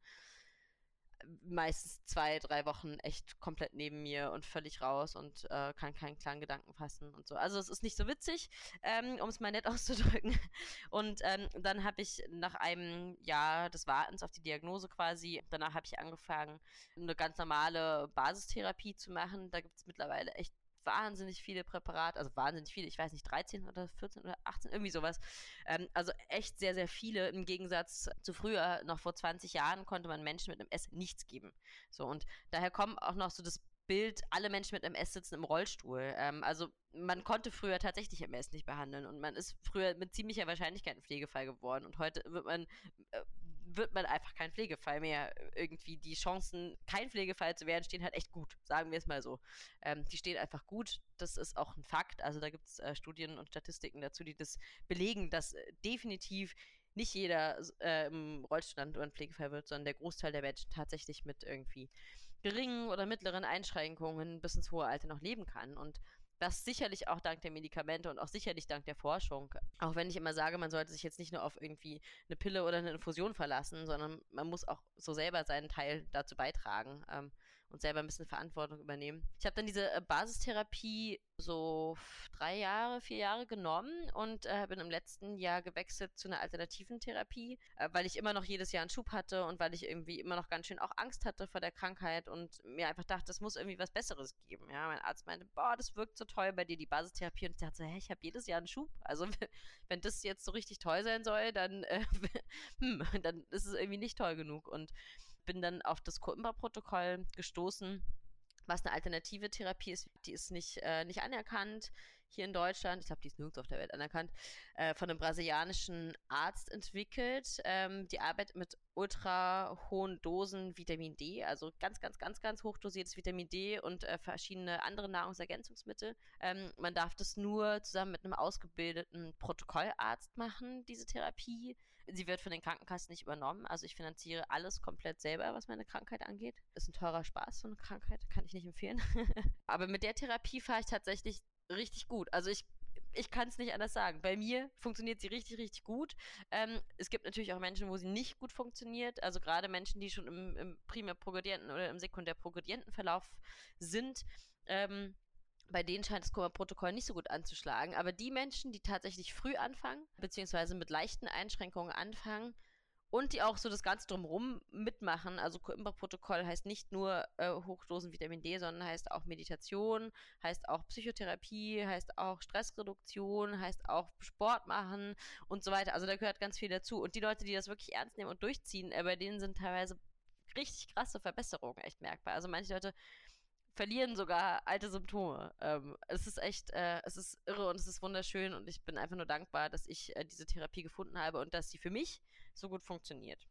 meistens zwei, drei Wochen echt komplett neben mir und völlig raus und äh, kann keinen klaren Gedanken fassen und so. Also es ist nicht so witzig, ähm, um es mal nett auszudrücken. Und ähm, dann habe ich nach einem Jahr des Wartens auf die Diagnose quasi, danach habe ich angefangen, eine ganz normale Basistherapie zu machen. Da gibt es mittlerweile echt wahnsinnig viele Präparate, also wahnsinnig viele, ich weiß nicht, dreizehn oder vierzehn oder achtzehn, irgendwie sowas. Ähm, also echt sehr, sehr viele. Im Gegensatz zu früher, noch vor zwanzig Jahren, konnte man Menschen mit einem S nichts geben. So, und daher kommt auch noch so das Bild, alle Menschen mit M S sitzen im Rollstuhl. Ähm, also man konnte früher tatsächlich M S nicht behandeln und man ist früher mit ziemlicher Wahrscheinlichkeit ein Pflegefall geworden und heute wird man äh, wird man einfach kein Pflegefall mehr. Irgendwie die Chancen, kein Pflegefall zu werden, stehen halt echt gut, sagen wir es mal so. Ähm, die stehen einfach gut, das ist auch ein Fakt. Also da gibt es äh, Studien und Statistiken dazu, die das belegen, dass äh, definitiv nicht jeder äh, im Rollstuhl oder ein Pflegefall wird, sondern der Großteil der Menschen tatsächlich mit irgendwie geringen oder mittleren Einschränkungen bis ins hohe Alter noch leben kann. Und das sicherlich auch dank der Medikamente und auch sicherlich dank der Forschung. Auch wenn ich immer sage, man sollte sich jetzt nicht nur auf irgendwie eine Pille oder eine Infusion verlassen, sondern man muss auch so selber seinen Teil dazu beitragen ähm, und selber ein bisschen Verantwortung übernehmen. Ich habe dann diese äh, Basistherapie so drei Jahre, vier Jahre genommen und äh, bin im letzten Jahr gewechselt zu einer alternativen Therapie, äh, weil ich immer noch jedes Jahr einen Schub hatte und weil ich irgendwie immer noch ganz schön auch Angst hatte vor der Krankheit und mir einfach dachte, es muss irgendwie was Besseres geben. Ja, mein Arzt meinte, boah, das wirkt so toll bei dir, die Basistherapie. Und ich dachte so, hä, ich habe jedes Jahr einen Schub. Also wenn das jetzt so richtig toll sein soll, dann, äh, hm, dann ist es irgendwie nicht toll genug. Und bin dann auf das Coimbra-Protokoll gestoßen, was eine alternative Therapie ist. Die ist nicht, äh, nicht anerkannt hier in Deutschland. Ich glaube, die ist nirgends auf der Welt anerkannt. Äh, von einem brasilianischen Arzt entwickelt. Ähm, die arbeitet mit ultra hohen Dosen Vitamin D, also ganz, ganz, ganz, ganz hochdosiertes Vitamin D und äh, verschiedene andere Nahrungsergänzungsmittel. Ähm, man darf das nur zusammen mit einem ausgebildeten Protokollarzt machen, diese Therapie. Sie wird von den Krankenkassen nicht übernommen. Also ich finanziere alles komplett selber, was meine Krankheit angeht. Ist ein teurer Spaß, so eine Krankheit. Kann ich nicht empfehlen. Aber mit der Therapie fahre ich tatsächlich richtig gut. Also ich ich kann es nicht anders sagen. Bei mir funktioniert sie richtig, richtig gut. Ähm, es gibt natürlich auch Menschen, wo sie nicht gut funktioniert. Also gerade Menschen, die schon im, im primär progredienten oder im sekundär progredienten Verlauf sind. Ähm, bei denen scheint das Koma-Protokoll nicht so gut anzuschlagen. Aber die Menschen, die tatsächlich früh anfangen, beziehungsweise mit leichten Einschränkungen anfangen und die auch so das Ganze drumherum mitmachen, also Coimbra-Protokoll heißt nicht nur äh, Hochdosen Vitamin D, sondern heißt auch Meditation, heißt auch Psychotherapie, heißt auch Stressreduktion, heißt auch Sport machen und so weiter. Also da gehört ganz viel dazu. Und die Leute, die das wirklich ernst nehmen und durchziehen, äh, bei denen sind teilweise richtig krasse Verbesserungen echt merkbar. Also manche Leute verlieren sogar alte Symptome. Ähm, es ist echt, äh, es ist irre und es ist wunderschön und ich bin einfach nur dankbar, dass ich äh, diese Therapie gefunden habe und dass sie für mich so gut funktioniert.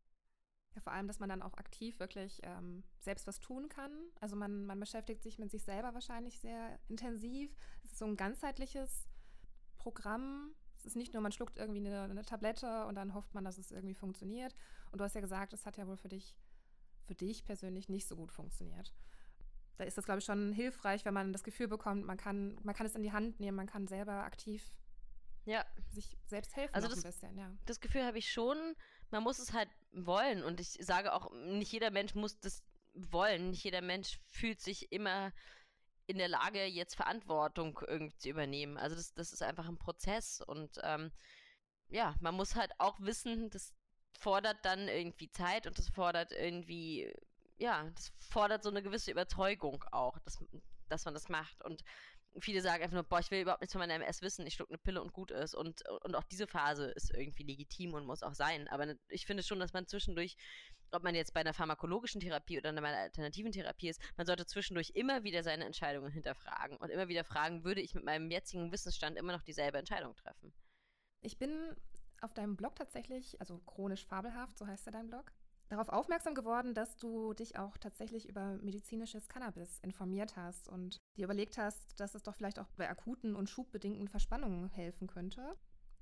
Ja, vor allem, dass man dann auch aktiv wirklich ähm, selbst was tun kann. Also man, man beschäftigt sich mit sich selber wahrscheinlich sehr intensiv. Es ist so ein ganzheitliches Programm. Es ist nicht nur, man schluckt irgendwie eine, eine Tablette und dann hofft man, dass es irgendwie funktioniert. Und du hast ja gesagt, es hat ja wohl für dich, für dich persönlich nicht so gut funktioniert. Da ist das, glaube ich, schon hilfreich, wenn man das Gefühl bekommt, man kann, man kann es in die Hand nehmen, man kann selber aktiv Ja, sich selbst helfen also noch das, ein bisschen, ja. das Gefühl habe ich schon, man muss es halt wollen und ich sage auch, nicht jeder Mensch muss das wollen, nicht jeder Mensch fühlt sich immer in der Lage, jetzt Verantwortung irgendwie zu übernehmen. Also das, das ist einfach ein Prozess und ähm, ja, man muss halt auch wissen, das fordert dann irgendwie Zeit und das fordert irgendwie, ja, das fordert so eine gewisse Überzeugung auch, dass, dass man das macht. Und viele sagen einfach nur, boah, ich will überhaupt nichts von meiner M S wissen, ich schluck eine Pille und gut ist. Und, und auch diese Phase ist irgendwie legitim und muss auch sein. Aber ich finde schon, dass man zwischendurch, ob man jetzt bei einer pharmakologischen Therapie oder einer alternativen Therapie ist, man sollte zwischendurch immer wieder seine Entscheidungen hinterfragen und immer wieder fragen, würde ich mit meinem jetzigen Wissensstand immer noch dieselbe Entscheidung treffen? Ich bin auf deinem Blog tatsächlich, also chronisch fabelhaft, so heißt ja dein Blog, darauf aufmerksam geworden, dass du dich auch tatsächlich über medizinisches Cannabis informiert hast und dir überlegt hast, dass es doch vielleicht auch bei akuten und schubbedingten Verspannungen helfen könnte.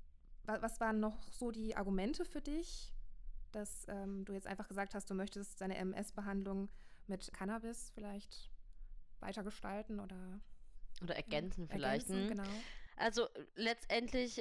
Was waren noch so die Argumente für dich, dass ähm, du jetzt einfach gesagt hast, du möchtest deine M S-Behandlung mit Cannabis vielleicht weitergestalten oder Oder ergänzen ja, vielleicht. Ergänzen, Hm. genau. Also letztendlich,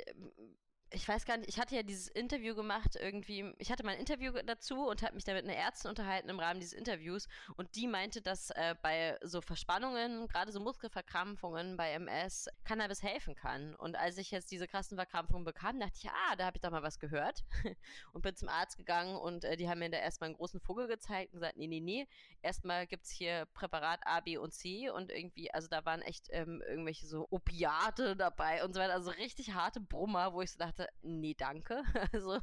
ich weiß gar nicht, ich hatte ja dieses Interview gemacht irgendwie, ich hatte mein Interview dazu und habe mich da mit einer Ärztin unterhalten im Rahmen dieses Interviews und die meinte, dass äh, bei so Verspannungen, gerade so Muskelverkrampfungen bei M S, Cannabis helfen kann. Und als ich jetzt diese krassen Verkrampfungen bekam, dachte ich, ah, da habe ich doch mal was gehört und bin zum Arzt gegangen und äh, die haben mir da erstmal einen großen Vogel gezeigt und gesagt, nee, nee, nee, erstmal gibt es hier Präparat A, B und C und irgendwie, also da waren echt ähm, irgendwelche so Opiate dabei und so weiter, also richtig harte Brummer, wo ich so dachte, nee, danke. Also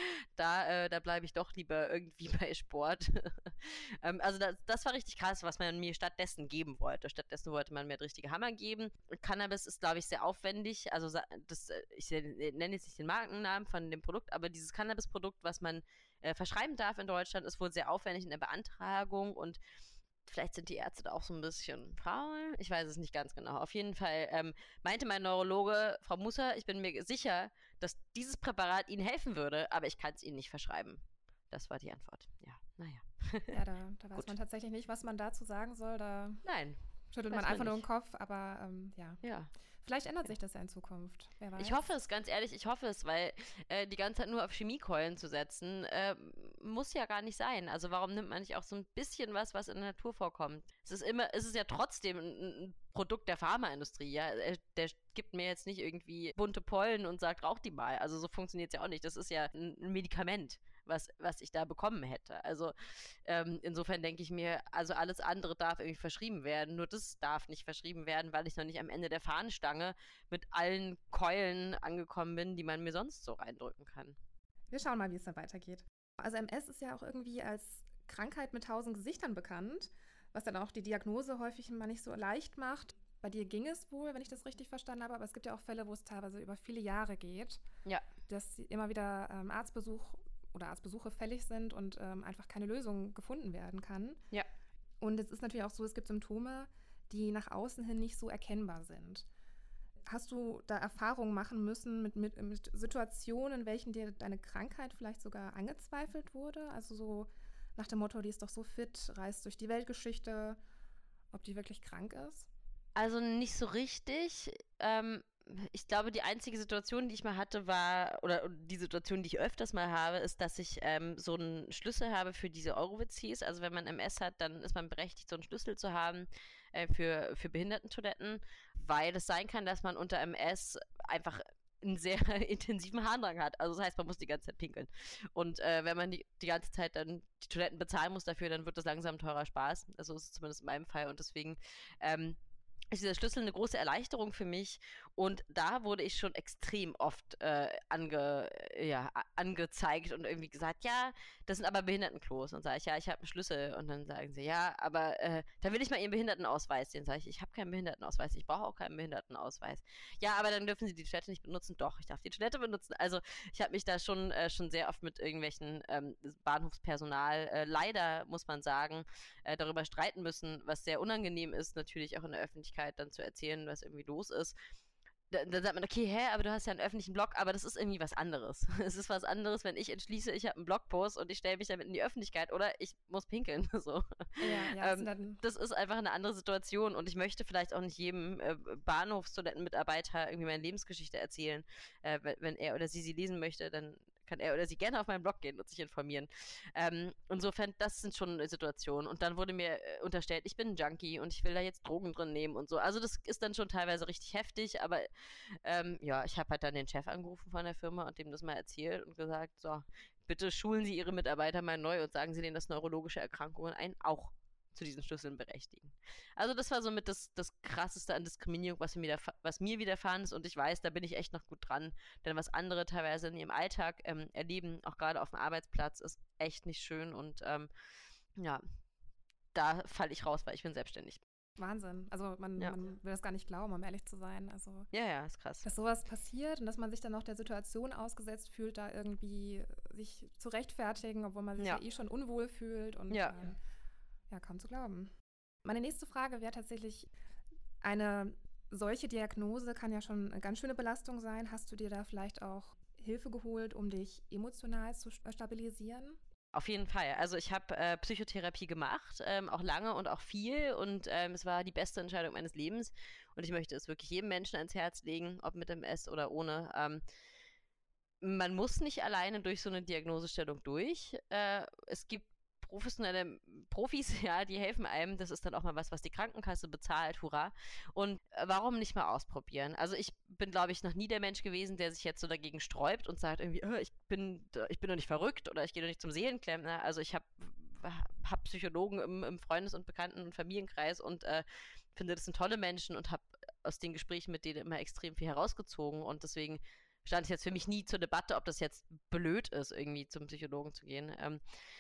da, äh, da bleibe ich doch lieber irgendwie bei Sport. ähm, also das, das war richtig krass, was man mir stattdessen geben wollte. Stattdessen wollte man mir richtige Hammer geben. Cannabis ist, glaube ich, sehr aufwendig. Also das, ich nenne jetzt nicht den Markennamen von dem Produkt, aber dieses Cannabis-Produkt, was man äh, verschreiben darf in Deutschland, ist wohl sehr aufwendig in der Beantragung und vielleicht sind die Ärzte da auch so ein bisschen faul. Ich weiß es nicht ganz genau. Auf jeden Fall ähm, meinte mein Neurologe, Frau Musser, ich bin mir sicher, dass dieses Präparat Ihnen helfen würde, aber ich kann es Ihnen nicht verschreiben. Das war die Antwort. Ja, naja. Ja, da, da weiß man tatsächlich nicht, was man dazu sagen soll. Da Nein. schüttelt man einfach nur den Kopf, aber ähm, ja. Ja. Vielleicht ändert sich das ja in Zukunft. Wer weiß. Ich hoffe es, ganz ehrlich, ich hoffe es, weil äh, die ganze Zeit nur auf Chemiekeulen zu setzen, äh, muss ja gar nicht sein. Also warum nimmt man nicht auch so ein bisschen was, was in der Natur vorkommt? Es ist immer, es ist ja trotzdem ein, ein Produkt der Pharmaindustrie, ja. Der gibt mir jetzt nicht irgendwie bunte Pollen und sagt, rauch die mal. Also so funktioniert es ja auch nicht. Das ist ja ein, ein Medikament, was, was ich da bekommen hätte. Also ähm, insofern denke ich mir, also alles andere darf irgendwie verschrieben werden. Nur das darf nicht verschrieben werden, weil ich noch nicht am Ende der Fahnenstange mit allen Keulen angekommen bin, die man mir sonst so reindrücken kann. Wir schauen mal, wie es dann weitergeht. Also M S ist ja auch irgendwie als Krankheit mit tausend Gesichtern bekannt, was dann auch die Diagnose häufig mal nicht so leicht macht. Bei dir ging es wohl, wenn ich das richtig verstanden habe, aber es gibt ja auch Fälle, wo es teilweise über viele Jahre geht, ja. dass immer wieder ähm, Arztbesuch oder Arztbesuche fällig sind und ähm, einfach keine Lösung gefunden werden kann. Ja. Und es ist natürlich auch so, es gibt Symptome, die nach außen hin nicht so erkennbar sind. Hast du da Erfahrungen machen müssen mit, mit, mit Situationen, in welchen dir deine Krankheit vielleicht sogar angezweifelt wurde? Also so nach dem Motto, die ist doch so fit, reist durch die Weltgeschichte, ob die wirklich krank ist? Also nicht so richtig. Ähm, ich glaube, die einzige Situation, die ich mal hatte, war, oder die Situation, die ich öfters mal habe, ist, dass ich ähm, so einen Schlüssel habe für diese Eurowitz-Keys. Also wenn man M S hat, dann ist man berechtigt, so einen Schlüssel zu haben äh, für, für Behindertentoiletten, weil es sein kann, dass man unter M S einfach einen sehr intensiven Harndrang hat. Also das heißt, man muss die ganze Zeit pinkeln. Und äh, wenn man die, die ganze Zeit dann die Toiletten bezahlen muss dafür, dann wird das langsam teurer Spaß. Also ist es zumindest in meinem Fall. Und deswegen ähm, ist dieser Schlüssel eine große Erleichterung für mich. Und da wurde ich schon extrem oft äh, ange, ja, angezeigt und irgendwie gesagt, ja, das sind aber Behindertenklos. Und sage ich, ja, ich habe einen Schlüssel. Und dann sagen sie, ja, aber äh, da will ich mal Ihren Behindertenausweis sehen. Sage ich, ich habe keinen Behindertenausweis, ich brauche auch keinen Behindertenausweis. Ja, aber dann dürfen Sie die Toilette nicht benutzen. Doch, ich darf die Toilette benutzen. Also ich habe mich da schon, äh, schon sehr oft mit irgendwelchen ähm, Bahnhofspersonal, äh, leider muss man sagen, äh, darüber streiten müssen, was sehr unangenehm ist, natürlich auch in der Öffentlichkeit dann zu erzählen, was irgendwie los ist. Dann, dann sagt man, okay, hä, aber du hast ja einen öffentlichen Blog, aber das ist irgendwie was anderes. Es ist was anderes, wenn ich entschließe, ich habe einen Blogpost und ich stelle mich damit in die Öffentlichkeit oder ich muss pinkeln. So. Ja, ja, ähm, das, ist das ist einfach eine andere Situation und ich möchte vielleicht auch nicht jedem äh, Bahnhofstoilettenmitarbeiter irgendwie meine Lebensgeschichte erzählen. Äh, wenn, wenn er oder sie sie lesen möchte, dann kann er oder sie gerne auf meinen Blog gehen und sich informieren. Ähm, insofern, das sind schon Situationen. Und dann wurde mir äh, unterstellt, ich bin ein Junkie und ich will da jetzt Drogen drin nehmen und so. Also das ist dann schon teilweise richtig heftig, aber ähm, ja, ich habe halt dann den Chef angerufen von der Firma und dem das mal erzählt und gesagt, so, bitte schulen Sie Ihre Mitarbeiter mal neu und sagen Sie denen, dass neurologische Erkrankungen einen auch zu diesen Schlüsseln berechtigen. Also das war somit das, das Krasseste an Diskriminierung, was mir, was mir widerfahren ist und ich weiß, da bin ich echt noch gut dran, denn was andere teilweise in ihrem Alltag ähm, erleben, auch gerade auf dem Arbeitsplatz, ist echt nicht schön und ähm, ja, da falle ich raus, weil ich bin selbstständig. Wahnsinn. Also man, Ja. man will das gar nicht glauben, um ehrlich zu sein. Also Ja, ja, ist krass. dass sowas passiert und dass man sich dann noch der Situation ausgesetzt fühlt, da irgendwie sich zu rechtfertigen, obwohl man sich ja, Ja. eh schon unwohl fühlt und Ja. ähm, ja, kaum zu glauben. Meine nächste Frage wäre tatsächlich, eine solche Diagnose kann ja schon eine ganz schöne Belastung sein. Hast du dir da vielleicht auch Hilfe geholt, um dich emotional zu st- stabilisieren? Auf jeden Fall. Also ich habe äh, Psychotherapie gemacht, ähm, auch lange und auch viel und ähm, es war die beste Entscheidung meines Lebens und ich möchte es wirklich jedem Menschen ans Herz legen, ob mit M S oder ohne. Ähm, man muss nicht alleine durch so eine Diagnosestellung durch. Äh, es gibt professionelle Profis, ja, die helfen einem. Das ist dann auch mal was, was die Krankenkasse bezahlt, hurra. Und äh, warum nicht mal ausprobieren? Also ich bin, glaube ich, noch nie der Mensch gewesen, der sich jetzt so dagegen sträubt und sagt irgendwie, oh, ich bin, ich bin doch nicht verrückt oder ich gehe doch nicht zum Seelenklempner. Also ich habe hab Psychologen im, im Freundes- und Bekannten- und Familienkreis und äh, finde, das sind tolle Menschen und habe aus den Gesprächen mit denen immer extrem viel herausgezogen und deswegen stand es jetzt für mich nie zur Debatte, ob das jetzt blöd ist, irgendwie zum Psychologen zu gehen. Ähm,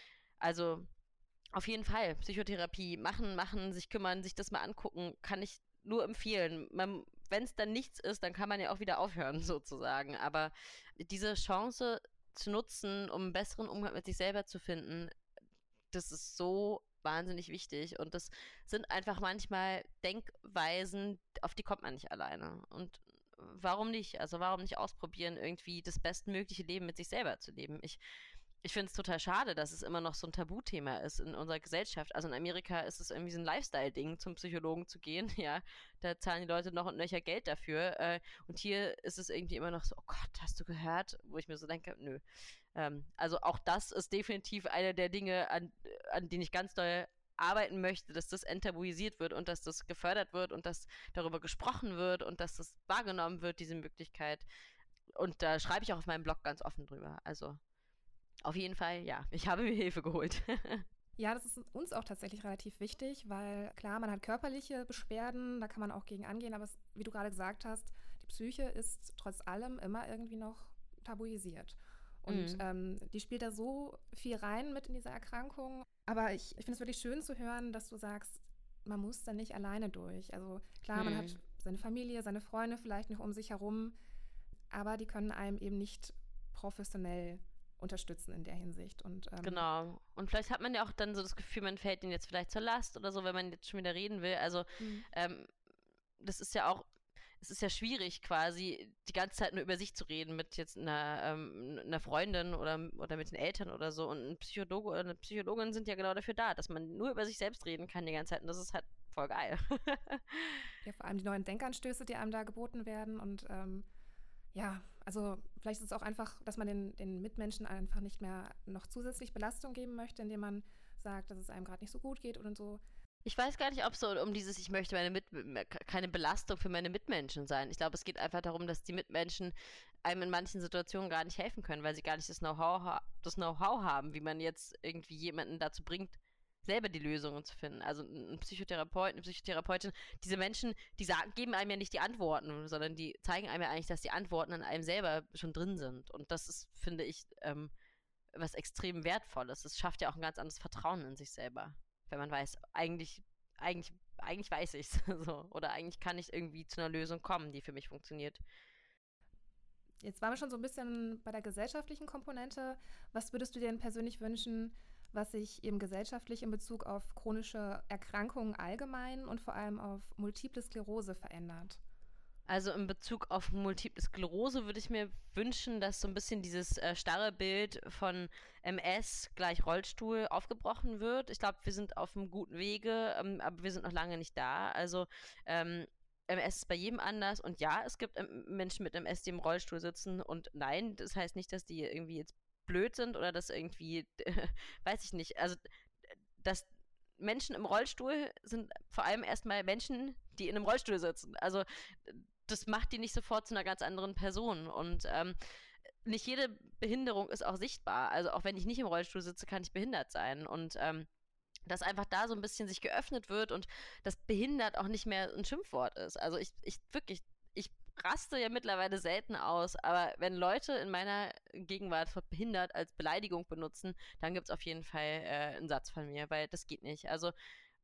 also auf jeden Fall Psychotherapie machen, machen, sich kümmern, sich das mal angucken, kann ich nur empfehlen. Wenn es dann nichts ist, dann kann man ja auch wieder aufhören sozusagen. Aber diese Chance zu nutzen, um einen besseren Umgang mit sich selber zu finden, das ist so wahnsinnig wichtig und das sind einfach manchmal Denkweisen, auf die kommt man nicht alleine. Und warum nicht? Also warum nicht ausprobieren, irgendwie das bestmögliche Leben mit sich selber zu leben? Ich, ich finde es total schade, dass es immer noch so ein Tabuthema ist in unserer Gesellschaft. Also in Amerika ist es irgendwie so ein Lifestyle-Ding, zum Psychologen zu gehen, ja. Da zahlen die Leute noch und nöcher Geld dafür. Äh, und hier ist es irgendwie immer noch so, oh Gott, hast du gehört? Wo ich mir so denke, nö. Ähm, also auch das ist definitiv eine der Dinge, an, an denen ich ganz doll arbeiten möchte, dass das enttabuisiert wird und dass das gefördert wird und dass darüber gesprochen wird und dass das wahrgenommen wird, diese Möglichkeit. Und da schreibe ich auch auf meinem Blog ganz offen drüber. Also auf jeden Fall, ja, ich habe mir Hilfe geholt. Ja, das ist uns auch tatsächlich relativ wichtig, weil klar, man hat körperliche Beschwerden, da kann man auch gegen angehen, aber es, wie du gerade gesagt hast, die Psyche ist trotz allem immer irgendwie noch tabuisiert. Und Mhm. ähm, die spielt da so viel rein mit in diese Erkrankung. Aber ich, ich finde es wirklich schön zu hören, dass du sagst, man muss da nicht alleine durch. Also klar, man hat Mhm. seine Familie, seine Freunde vielleicht noch um sich herum, aber die können einem eben nicht professionell unterstützen in der Hinsicht. Und ähm, Genau. Und vielleicht hat man ja auch dann so das Gefühl, man fällt ihnen jetzt vielleicht zur Last oder so, wenn man jetzt schon wieder reden will. Also mhm. ähm, das ist ja auch, es ist ja schwierig quasi die ganze Zeit nur über sich zu reden mit jetzt einer, ähm, einer Freundin oder, oder mit den Eltern oder so. Und ein Psychologe oder eine Psychologin sind ja genau dafür da, dass man nur über sich selbst reden kann die ganze Zeit. Und das ist halt voll geil. Ja, vor allem die neuen Denkanstöße, die einem da geboten werden. Und ähm, ja, also vielleicht ist es auch einfach, dass man den, den Mitmenschen einfach nicht mehr noch zusätzlich Belastung geben möchte, indem man sagt, dass es einem gerade nicht so gut geht und so. Ich weiß gar nicht, ob so um dieses, ich möchte meine Mit keine Belastung für meine Mitmenschen sein. Ich glaube, es geht einfach darum, dass die Mitmenschen einem in manchen Situationen gar nicht helfen können, weil sie gar nicht das Know-how ha das Know-how haben, wie man jetzt irgendwie jemanden dazu bringt, selber die Lösungen zu finden. Also ein Psychotherapeut, eine Psychotherapeutin, diese Menschen, die sagen, geben einem ja nicht die Antworten, sondern die zeigen einem ja eigentlich, dass die Antworten an einem selber schon drin sind. Und das ist, finde ich, ähm, was extrem Wertvolles. Es schafft ja auch ein ganz anderes Vertrauen in sich selber, wenn man weiß, eigentlich, eigentlich, eigentlich weiß ich es. So. Oder eigentlich kann ich irgendwie zu einer Lösung kommen, die für mich funktioniert. Jetzt waren wir schon so ein bisschen bei der gesellschaftlichen Komponente. Was würdest du dir denn persönlich wünschen, was sich eben gesellschaftlich in Bezug auf chronische Erkrankungen allgemein und vor allem auf Multiple Sklerose verändert? Also in Bezug auf Multiple Sklerose würde ich mir wünschen, dass so ein bisschen dieses äh, starre Bild von M S gleich Rollstuhl aufgebrochen wird. Ich glaube, wir sind auf einem guten Wege, ähm, aber wir sind noch lange nicht da. Also ähm, M S ist bei jedem anders und ja, es gibt ähm, Menschen mit M S, die im Rollstuhl sitzen und nein, das heißt nicht, dass die irgendwie jetzt blöd sind oder dass irgendwie, weiß ich nicht, also dass Menschen im Rollstuhl sind vor allem erstmal Menschen, die in einem Rollstuhl sitzen. Also das macht die nicht sofort zu einer ganz anderen Person. Und ähm, nicht jede Behinderung ist auch sichtbar. Also auch wenn ich nicht im Rollstuhl sitze, kann ich behindert sein. Und ähm, dass einfach da so ein bisschen sich geöffnet wird und das behindert auch nicht mehr ein Schimpfwort ist. Also ich, ich wirklich, ich raste ja mittlerweile selten aus, aber wenn Leute in meiner Gegenwart behindert als Beleidigung benutzen, dann gibt es auf jeden Fall äh, einen Satz von mir, weil das geht nicht. Also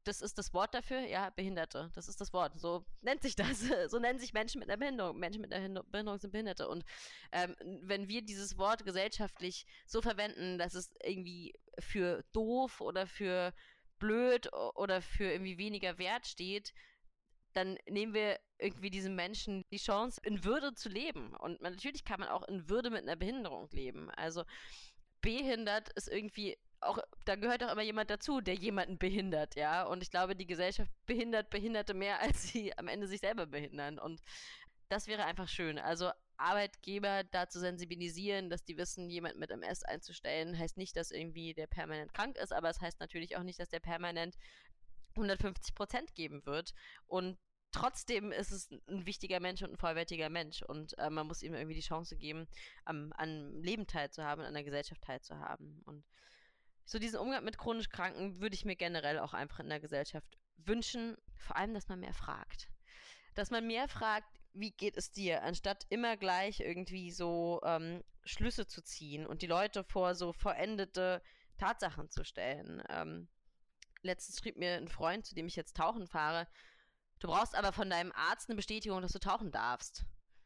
das ist das Wort dafür, ja, Behinderte, das ist das Wort, so nennt sich das, so nennen sich Menschen mit einer Behinderung, Menschen mit einer Behinderung sind Behinderte und ähm, wenn wir dieses Wort gesellschaftlich so verwenden, dass es irgendwie für doof oder für blöd oder für irgendwie weniger Wert steht, dann nehmen wir irgendwie diesen Menschen die Chance, in Würde zu leben. Und man, natürlich kann man auch in Würde mit einer Behinderung leben. Also behindert ist irgendwie auch, da gehört auch immer jemand dazu, der jemanden behindert, ja. Und ich glaube, die Gesellschaft behindert Behinderte mehr, als sie am Ende sich selber behindern. Und das wäre einfach schön. Also Arbeitgeber dazu sensibilisieren, dass die wissen, jemand mit M S einzustellen, heißt nicht, dass irgendwie der permanent krank ist, aber es heißt natürlich auch nicht, dass der permanent hundertfünfzig Prozent geben wird. Und trotzdem ist es ein wichtiger Mensch und ein vollwertiger Mensch. Und äh, man muss ihm irgendwie die Chance geben, am, am Leben teilzuhaben und an der Gesellschaft teilzuhaben. Und so diesen Umgang mit chronisch Kranken würde ich mir generell auch einfach in der Gesellschaft wünschen. Vor allem, dass man mehr fragt. Dass man mehr fragt, wie geht es dir, anstatt immer gleich irgendwie so ähm, Schlüsse zu ziehen und die Leute vor so vollendete Tatsachen zu stellen. Ähm, letztens schrieb mir ein Freund, zu dem ich jetzt tauchen fahre, du brauchst aber von deinem Arzt eine Bestätigung, dass du tauchen darfst.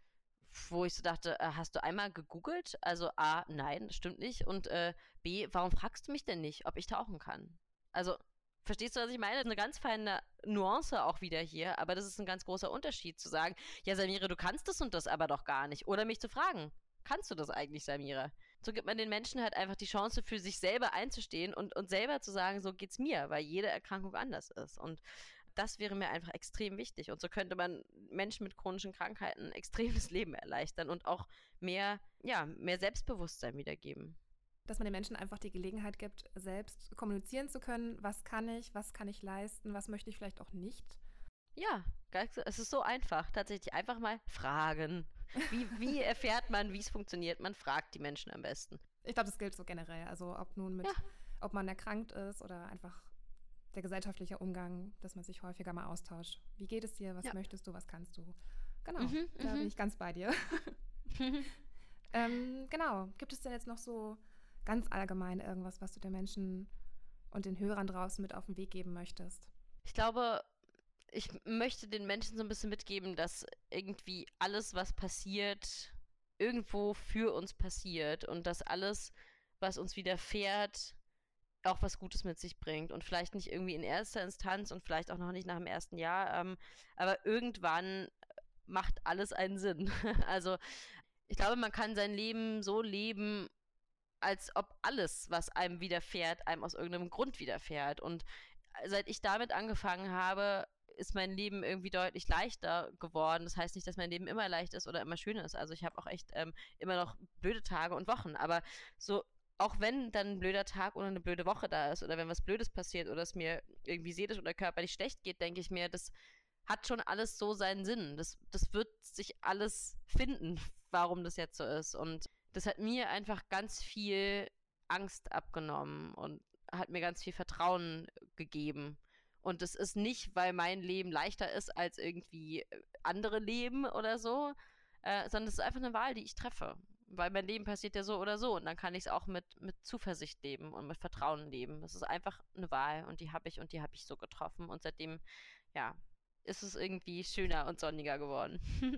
Wo ich so dachte, äh, hast du einmal gegoogelt? Also A, nein, das stimmt nicht. Und äh, B, warum fragst du mich denn nicht, ob ich tauchen kann? Also, verstehst du, was ich meine? Eine ganz feine Nuance auch wieder hier, aber das ist ein ganz großer Unterschied zu sagen, ja, Samira, du kannst das und das aber doch gar nicht. Oder mich zu fragen, kannst du das eigentlich, Samira? So gibt man den Menschen halt einfach die Chance, für sich selber einzustehen und, und selber zu sagen, so geht's mir, weil jede Erkrankung anders ist. Und das wäre mir einfach extrem wichtig. Und so könnte man Menschen mit chronischen Krankheiten ein extremes Leben erleichtern und auch mehr, ja, mehr Selbstbewusstsein wiedergeben. Dass man den Menschen einfach die Gelegenheit gibt, selbst kommunizieren zu können, was kann ich, was kann ich leisten, was möchte ich vielleicht auch nicht. Ja, es ist so einfach. Tatsächlich einfach mal fragen. Wie, wie erfährt man, wie es funktioniert? Man fragt die Menschen am besten. Ich glaube, das gilt so generell. Also ob nun mit, ja. ob man erkrankt ist oder einfach der gesellschaftliche Umgang, dass man sich häufiger mal austauscht. Wie geht es dir? Was ja. möchtest du? Was kannst du? Genau, mhm, da mhm. bin ich ganz bei dir. ähm, genau. Gibt es denn jetzt noch so ganz allgemein irgendwas, was du den Menschen und den Hörern draußen mit auf den Weg geben möchtest? Ich glaube, ich möchte den Menschen so ein bisschen mitgeben, dass irgendwie alles, was passiert, irgendwo für uns passiert und dass alles, was uns widerfährt, auch was Gutes mit sich bringt und vielleicht nicht irgendwie in erster Instanz und vielleicht auch noch nicht nach dem ersten Jahr, ähm, aber irgendwann macht alles einen Sinn. Also ich glaube, man kann sein Leben so leben, als ob alles, was einem widerfährt, einem aus irgendeinem Grund widerfährt. Und seit ich damit angefangen habe, ist mein Leben irgendwie deutlich leichter geworden. Das heißt nicht, dass mein Leben immer leicht ist oder immer schön ist. Also ich habe auch echt ähm, immer noch blöde Tage und Wochen, aber so auch wenn dann ein blöder Tag oder eine blöde Woche da ist oder wenn was Blödes passiert oder es mir irgendwie seelisch oder körperlich schlecht geht, denke ich mir, das hat schon alles so seinen Sinn. Das, das wird sich alles finden, warum das jetzt so ist. Und das hat mir einfach ganz viel Angst abgenommen und hat mir ganz viel Vertrauen gegeben. Und das ist nicht, weil mein Leben leichter ist als irgendwie andere Leben oder so, äh, sondern es ist einfach eine Wahl, die ich treffe. Weil mein Leben passiert ja so oder so und dann kann ich es auch mit, mit Zuversicht leben und mit Vertrauen leben. Das ist einfach eine Wahl und die habe ich und die habe ich so getroffen und seitdem, ja, ist es irgendwie schöner und sonniger geworden.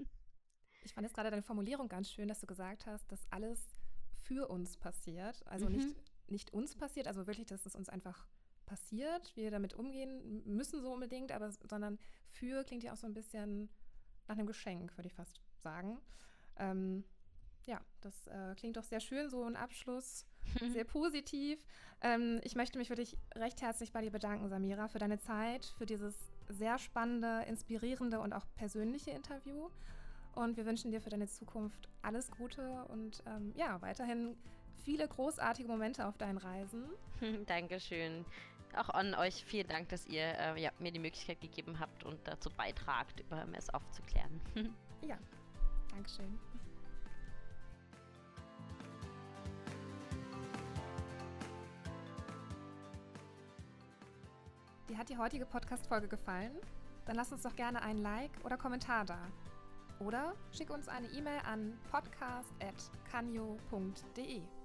Ich fand jetzt gerade deine Formulierung ganz schön, dass du gesagt hast, dass alles für uns passiert. Also Mhm. nicht, nicht uns passiert, also wirklich, dass es uns einfach passiert, wir damit umgehen müssen so unbedingt, aber sondern für klingt ja auch so ein bisschen nach einem Geschenk, würde ich fast sagen. Ähm, ja, das äh, klingt doch sehr schön, so ein Abschluss, sehr positiv. Ähm, ich möchte mich wirklich recht herzlich bei dir bedanken, Samira, für deine Zeit, für dieses sehr spannende, inspirierende und auch persönliche Interview. Und wir wünschen dir für deine Zukunft alles Gute und ähm, ja, weiterhin viele großartige Momente auf deinen Reisen. Dankeschön. Auch an euch vielen Dank, dass ihr äh, ja, mir die Möglichkeit gegeben habt und dazu beitragt, über M S aufzuklären. Ja, Dankeschön. Dir hat die heutige Podcast-Folge gefallen? Dann lass uns doch gerne einen Like oder Kommentar da. Oder schick uns eine E-Mail an podcast at canyo punkt de.